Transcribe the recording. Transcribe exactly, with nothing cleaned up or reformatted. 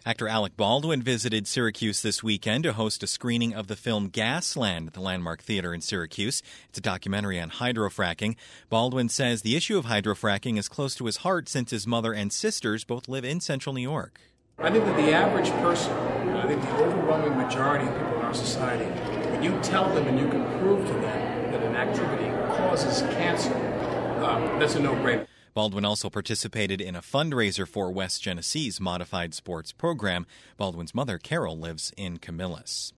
Actor Alec Baldwin visited Syracuse this weekend to host a screening of the film Gasland at the Landmark Theater in Syracuse. It's a documentary on hydrofracking. Baldwin says the issue of hydrofracking is close to his heart since his mother and sisters both live in central New York. I think that the average person, I think the overwhelming majority of people in our society, when you tell them and you can prove to them that an activity causes cancer, um, that's a no-brainer. Baldwin also participated in a fundraiser for West Genesee's modified sports program. Baldwin's mother, Carol, lives in Camillus.